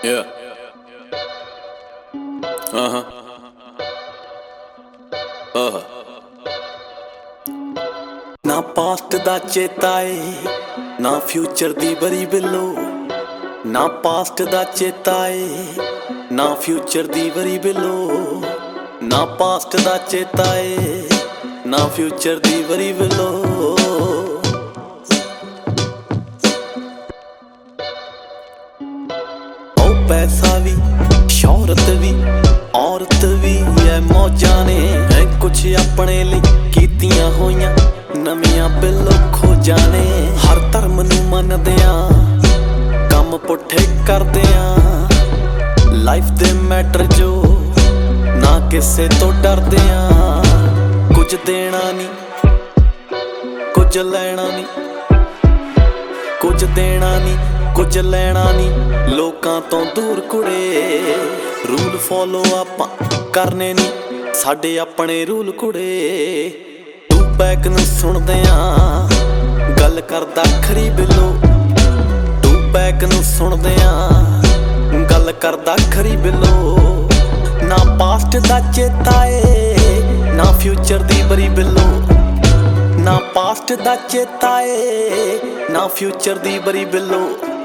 Yeah. ਨਾ past ਦਾ ਚੇਤਾ ਏ ਨਾ ਫਿਊਚਰ ਦੀ ਬਰੀ ਬਿੱਲੋ, ਨਾ ਪਾਸਟ ਦਾ ਚੇਤਾ ਏ ਨਾ ਫਿਊਚਰ ਦੀ ਬਰੀ ਬਿੱਲੋ, ਨਾ ਪਾਸਟ ਦਾ ਚੇਤਾ ਏ ਨਾ ਫਿਊਚਰ ਦੀ ਬਰੀ ਬਿੱਲੋ। ਉਹ ਪੈਸਾ ਵੀ ਸ਼ੌਹਰਤ ਵੀ औरत भी है मौजां ने कुछ अपने लिए कीतियां होइयां नवियां बिल्लो खोजां ने। हर धर्म नूं मनदियां काम पुठे करदियां, लाइफ दे मैटर जो ना किसे तो डरदियां। कुछ देना नहीं कुछ लैना नहीं, कुछ देना नहीं कुछ लैना नहीं, लोकां तो दूर कुड़े। रूल फॉलो आपां करने नहीं साडे अपने रूल कुड़े। टू बैक नूं सुणदियां गल करदा खरी बिल्लो, टू बैक नूं सुणदियां गल करदा खरी बिल्लो। ना पास्ट दा चेता ए ना फ्यूचर दी बरी बिल्लो, ना पास्ट दा चेता ए ना फ्यूचर दी बरी बिल्लो।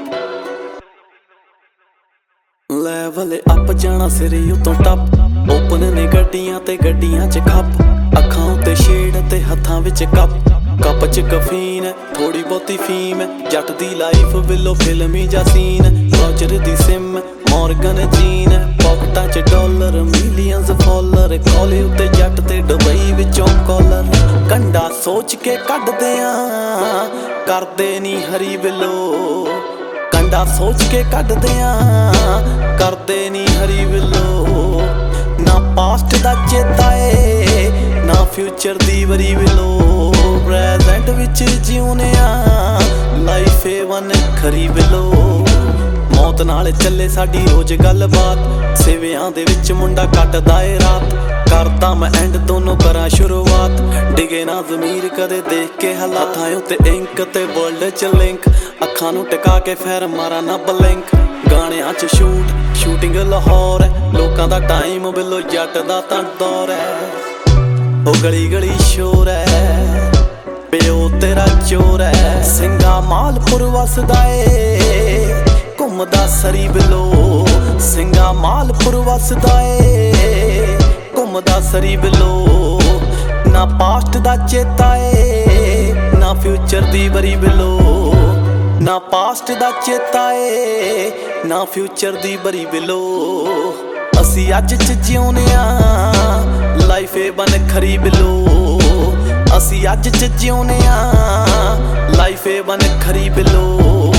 ਲੈਵਲ ਅਪ ਜਾਣਾ ਸਿਰੇ ਉਤੋਂ ਟੱਪ, ਓਪਨ ਨੇ ਗੱਡੀਆਂ ਤੇ ਗੱਡੀਆਂ 'ਚ ਖੱਪ, ਅੱਖਾਂ ਉੱਤੇ ਸ਼ੇਡ ਤੇ ਹੱਥਾਂ ਵਿੱਚ ਕੱਪ, ਕੱਪ 'ਚ ਕਫੀਨ ਥੋੜੀ ਬਹੁਤੀ ਫੀਮ। ਜੱਟ ਦੀ ਲਾਈਫ ਬਿੱਲੋ ਫਿਲਮੀ ਜਾਂ ਸੀਨ, ਰੋਜਰ ਦੀ ਸਿਮ ਮੋਰਗਨ ਜੀਨ, ਪੌਕਟਾਂ 'ਚ ਡਾਲਰ ਮਿਲੀਅਨਸ ਫਾਲੋਅਰ, ਕਾਲੇ ਉੱਤੇ ਜੱਟ ਤੇ ਦੁਬਈ ਵਿੱਚੋਂ ਕਾਲਰ। ਕੰਡਾ ਸੋਚ ਕੇ ਕੱਢਦੇ ਆਂ ਕਰਦੇ ਨੀ ਹਰੀ ਬਿੱਲੋ, ਕੰਡਾ ਸੋਚ ਕੇ ਕੱਢਦੇ ਆਂ ਕਰਦੇ ਨੀ ਹਰੀ ਬਿੱਲੋ। ਨਾ ਪਾਸਟ ਦਾ ਚੇਤਾ ਏ ਨਾ ਫਿਊਚਰ ਦੀ ਬਰੀ ਬਿੱਲੋ, ਪ੍ਰੈਜ਼ੈਂਟ ਵਿੱਚ ਜਿਉਨੇ ਆ ਲਾਈਫ ਏ ਵਨ ਖਰੀ ਬਿੱਲੋ। ਮੌਤ ਨਾਲ ਚੱਲੇ ਸਾਡੀ ਰੋਜ਼ ਗੱਲਬਾਤ, ਸਿਵਿਆਂ ਦੇ ਵਿੱਚ ਮੁੰਡਾ ਕੱਟਦਾ ਏ ਰਾਤ। ਕਰਦਾ ਮੈਂ ਐਂਡ ਦੋਨੋਂ ਕਰਾਂ ਸ਼ੁਰੂਆਤ, ਡਿਗੇ ਨਾ ਜ਼ਮੀਰ ਕਦੇ ਦੇਖ ਕੇ ਹਾਲਾਤਾਂ ਉੱਤੇ ਇੰਕ ਤੇ ਵਰਲਡ 'ਚ ਲਿੰਕ। ਅੱਖਾਂ ਨੂੰ ਟਿਕਾ ਕੇ ਫੇਰ ਮਾਰਾ ਨਾ ਬਲਿੰਕ, ਗਾਣਿਆਂ 'ਚ ਸ਼ੂਟਿੰਗ ਲਾਹੌਰ ਹੈ, ਲੋਕਾਂ ਦਾ ਟਾਈਮ ਬਿੱਲੋ ਜੱਟ ਦਾ ਤਾਂ ਦੌਰ ਹੈ। ਉਹ ਗਲੀ ਗਲੀ ਸ਼ੋਰ ਹੈ ਪਿਓ ਤੇਰਾ ਚੋਰ ਹੈ, ਸਿੰਘਾ ਮਾਲਪੁਰ ਵਸਦਾ ਏ ਘੁੰਮਦਾ ਸਰੀ ਬਿੱਲੋ, ਸਿੰਘਾ ਮਾਲਪੁਰ ਵਸਦਾ ਏ ਘੁੰਮਦਾ ਸਰੀ ਬਿੱਲੋ। ਨਾ ਪਾਸਟ ਦਾ ਚੇਤਾ ਏ ਨਾ ਫਿਊਚਰ ਦੀ ਬਰੀ ਬਿੱਲੋ, ਨਾ ਪਾਸਟ ਦਾ ਚੇਤਾ ਏ ਨਾ ਫਿਊਚਰ ਦੀ ਬਰੀ ਬਿੱਲੋ। ਅਸੀਂ ਅੱਜ 'ਚ ਜਿਉਨੇ ਆ ਲਾਈਫ ਏ ਬਨ ਖਰੀ ਬਿੱਲੋ, ਅਸੀਂ ਅੱਜ 'ਚ ਜਿਉਨੇ ਆ ਲਾਈਫ ਏ ਬਨ ਖਰੀ ਬਿੱਲੋ।